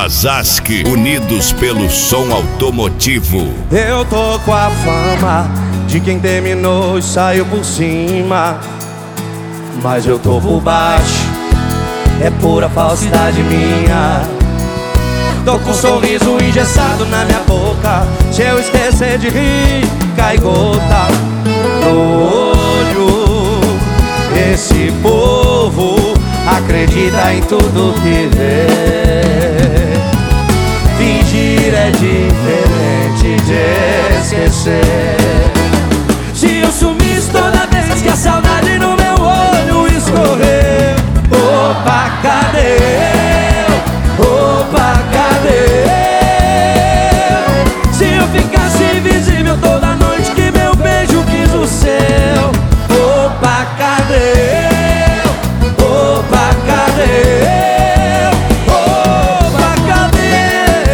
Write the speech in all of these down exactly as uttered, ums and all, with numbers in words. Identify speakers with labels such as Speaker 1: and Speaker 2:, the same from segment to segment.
Speaker 1: Mazaski, unidos pelo som automotivo.
Speaker 2: Eu tô com a fama de quem terminou e saiu por cima, mas eu tô por baixo, é pura falsidade minha. Tô com um sorriso engessado na minha boca, se eu esquecer de rir, cai gota no olho. Esse povo acredita em tudo que vê. Fingir é diferente de esquecer. Se eu sumisse toda vez que a saudade no meu olho escorreu, opa, cadê eu? Opa, cadê eu? Se eu ficasse invisível toda noite que meu beijo quis o céu, opa, cadê eu? Opa, cadê eu? Opa, cadê?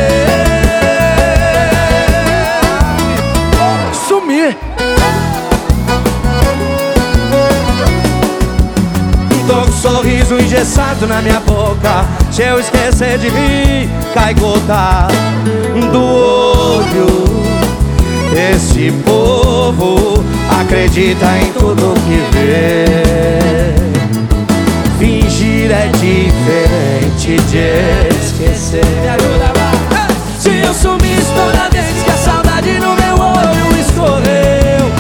Speaker 2: Sumir. Tô com um sorriso engessado na minha boca, se eu esquecer de rir, cai gota do olho. Esse povo acredita em tudo que vê. Fingir é diferente de esquecer. Me ajuda, vai. Se eu sumisse toda vez que a saudade no meu olho escorreu,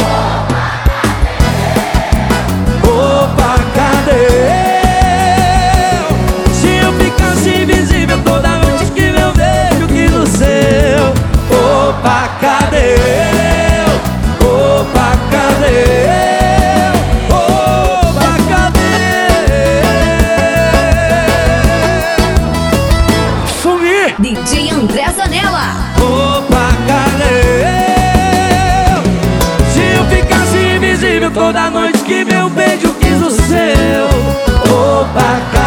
Speaker 2: opa, cadê eu? Se eu ficasse invisível toda noite que meu beijo quis o seu, opa, cadê eu? Opa, cadê eu? Opa, cadê eu? Sumir.
Speaker 3: D J André Zanella.
Speaker 2: Opa, cadê eu? Se eu ficasse invisível toda noite que meu beijo quis o seu, opa, cadê eu?